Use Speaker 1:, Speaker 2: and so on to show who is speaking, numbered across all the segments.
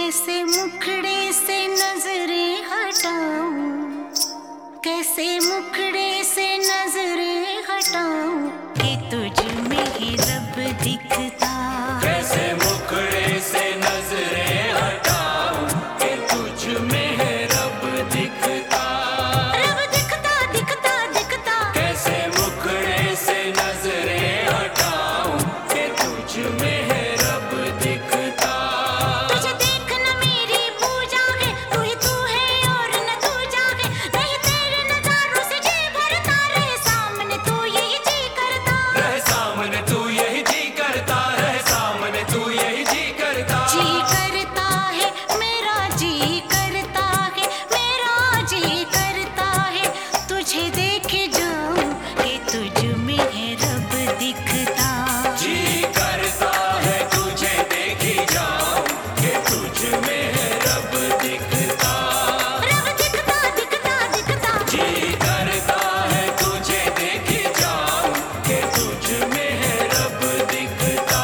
Speaker 1: कैसे मुखड़े से नजरें हटाऊं, कैसे मुखड़े से नजरें हटाऊं कि तुझ में ही रब दिखता।
Speaker 2: कैसे मुखड़े से नजरें हटाऊं कि तुझ में है रब दिखता।
Speaker 1: रब दिखता दिखता दिखता।
Speaker 2: कैसे मुखड़े से नजरें हटाऊं कि तुझ में है रब दिखता।
Speaker 1: तुझे देख न मेरी पूजा है, तू ही तू है और न तू जागे। नहीं तेरे नजारों से जी भरता, रहे सामने तू यही जी करता।
Speaker 2: रहे सामने तू यही जी करता, रहे सामने तू यही जी करता।
Speaker 1: जी करता है मेरा, जी करता है मेरा, जी करता है तुझे देख जाऊं कि तुझ में है रब दिखता।
Speaker 2: जी करता है तुझे देखी जाऊं कि तुझ में है रब दिखता।
Speaker 1: रब दिखता दिखता दिखता।
Speaker 2: जी करता है तुझे देखी जाऊं कि तुझ में है रब दिखता।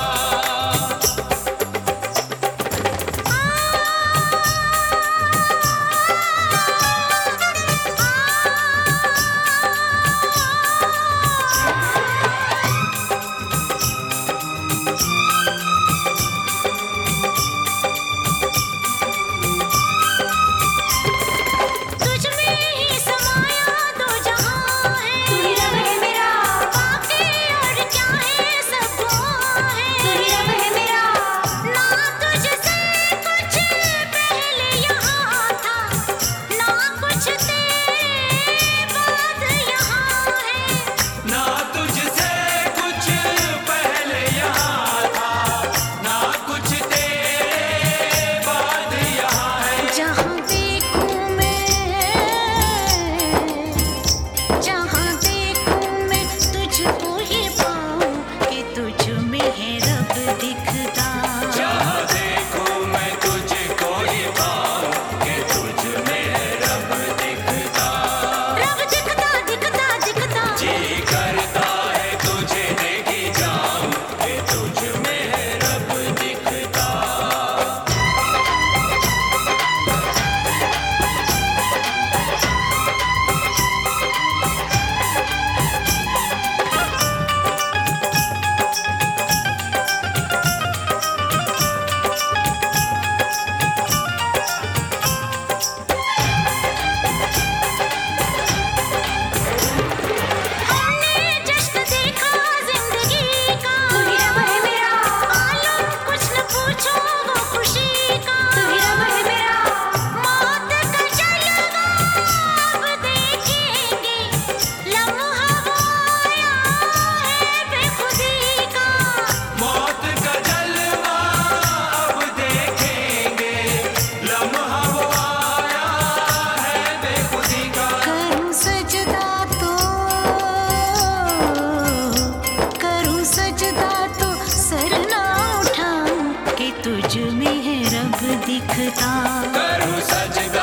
Speaker 1: तुझ में ही समाया दो जहां है, तू ही रब है मेरा। बाकी और क्या है सब दुआ है, तू ही रब है मेरा। ना तुझसे कुछ पहले यहाँ था, ना कुछ तेरे बाद यहाँ है।
Speaker 2: ना तुझसे कुछ पहले यहाँ था, ना कुछ तेरे बाद यहाँ है।
Speaker 1: जहाँ देखूं मैं, जहाँ देखूं मैं तुझको ही पाऊं कि तुझ में है रब दिखता।
Speaker 2: जहाँ देखूं मैं तुझको ही पाऊं कि तुझ में है रब दिखता।
Speaker 1: रब दिखता दिखता दिखता।
Speaker 2: जी करता है तुझे देखी जाऊं कि तुझ में है रब दिखता।
Speaker 1: हमने जश्न देखा जिंदगी का, तू ही रब है मेरा। आलम कुछ न पूछो वो खुशी का, तू ही रब है मेरा। मौत का जलवा अब देखेंगे, लम्हा वो आया है बेखुदी का।
Speaker 2: मौत का जलवा अब देखेंगे, लम्हा वो आया है बेखुदी का।
Speaker 1: करूं सजदा तो सर ना उठाऊं कि तुझ में है रब दिखता।
Speaker 2: करूं सजदा